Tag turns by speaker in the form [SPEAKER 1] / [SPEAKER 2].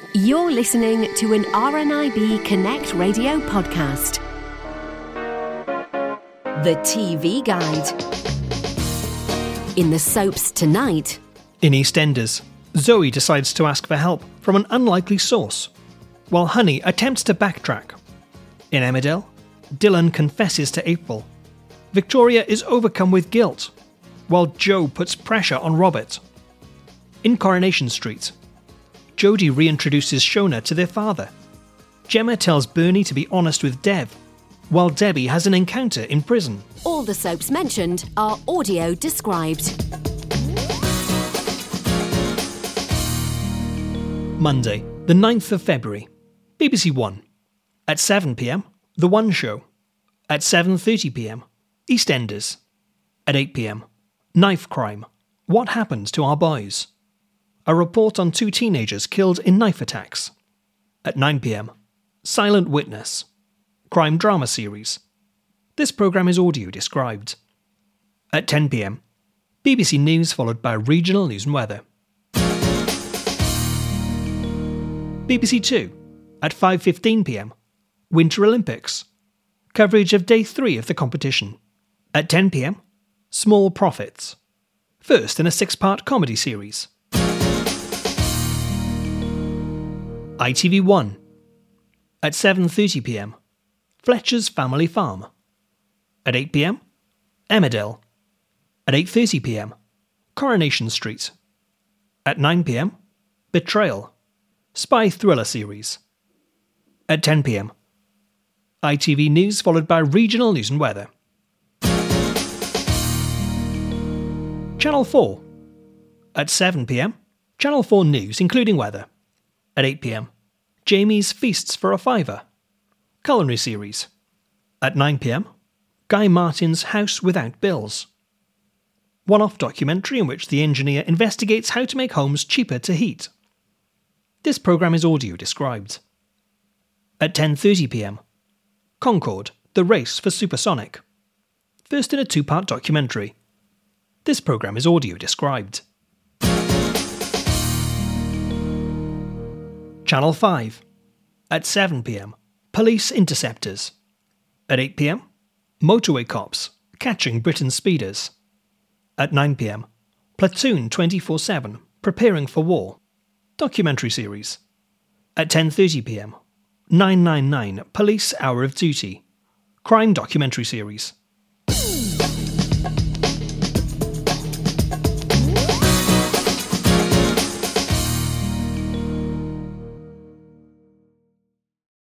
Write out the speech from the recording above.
[SPEAKER 1] You're listening to an RNIB Connect radio podcast. The TV Guide. In the soaps tonight.
[SPEAKER 2] In EastEnders, Zoe decides to ask for help from an unlikely source, while Honey attempts to backtrack. In Emmerdale, Dylan confesses to April. Victoria is overcome with guilt, while Joe puts pressure on Robert. In Coronation Street, Jodie reintroduces Shona to their father. Gemma tells Bernie to be honest with Dev, while Debbie has an encounter in prison.
[SPEAKER 1] All the soaps mentioned are audio described.
[SPEAKER 2] Monday, the 9th of February, BBC One. At 7 p.m, The One Show. At 7:30 p.m, EastEnders. At 8 p.m, Knife Crime. What happened to our boys? A report on 2 teenagers killed in knife attacks. At 9 p.m, Silent Witness. Crime drama series. This programme is audio described. At 10 p.m, BBC News followed by regional news and weather. BBC Two. At 5:15 p.m, Winter Olympics. Coverage of Day 3 of the competition. At 10 p.m, Small Profits. First in a 6-part comedy series. ITV1. At 7:30 p.m, Fletcher's Family Farm. At 8 p.m, Emmerdale. At 8:30 p.m, Coronation Street. At 9 p.m, Betrayal. Spy thriller series. At 10 p.m, ITV News followed by regional news and weather. Channel 4. At 7 p.m, Channel 4 News including weather. At 8 p.m, Jamie's Feasts for a Fiver. Culinary series. At 9 p.m, Guy Martin's House Without Bills. One-off documentary in which the engineer investigates how to make homes cheaper to heat. This programme is audio described. At 10:30 p.m, Concorde, the race for supersonic. First in a 2-part documentary. This programme is audio described. Channel 5. At 7 p.m, Police Interceptors. At 8 p.m, Motorway Cops, Catching Britain's Speeders. At 9 p.m, Platoon 24/7, Preparing for War. Documentary series. At 10:30 p.m, 999, Police Hour of Duty. Crime documentary series.